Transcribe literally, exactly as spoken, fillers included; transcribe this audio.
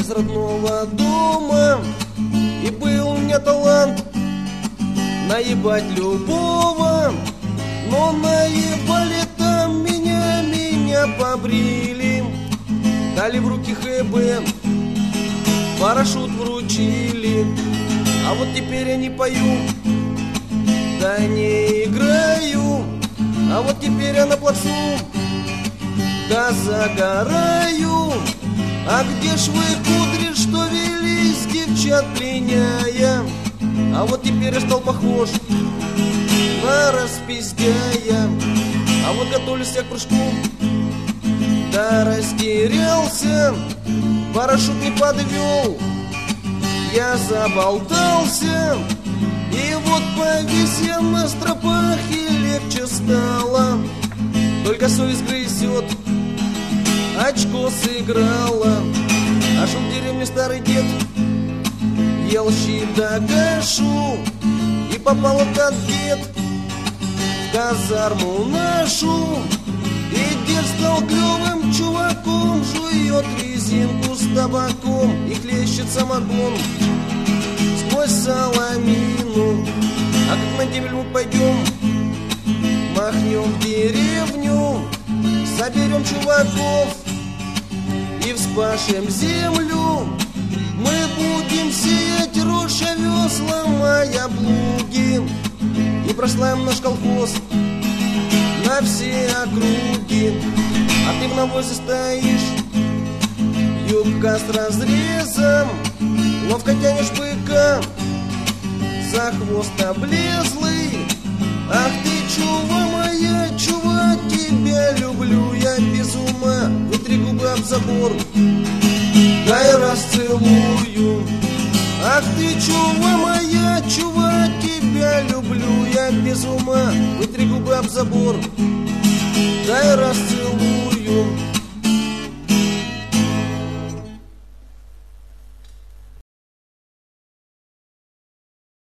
с родного дома. И был у меня талант наебать любого, но наебали там меня, меня побрили. Дали в руки ХБ, парашют вручили. А вот теперь я не пою, да не играю. А вот теперь я на плацу, да загораю. А где ж вы, кудри, что велись, девчат пленяя? А вот теперь я стал похож на распиздяя. А вот готовлюсь я к прыжку, да растерялся. Парашют не подвел, я заболтался. И вот повис я на стропах, и легче стало. Только совесть грызет, очко сыграла. А шел в деревне старый дед, ел щи да кашу. И попал этот дед в казарму нашу. И дед стал клевым чуваком, жует резинку с табаком и хлещет самогон сквозь соломину. А как на демель мы пойдем, махнем в деревню, соберем чуваков и вспашем землю. Мы будем сеять рожь, овес, ломая плуги, и прославим наш колхоз на все округи. А ты в навозе стоишь, юбка с разрезом, ловко тянешь быка за хвост облезлый. Ах ты, чува моя, чува, тебя люблю я без ума. Вытри губы об забор, дай расцелую. Ах ты, чува моя, чува, тебя люблю я без ума. Вытри губы об забор, дай расцелую.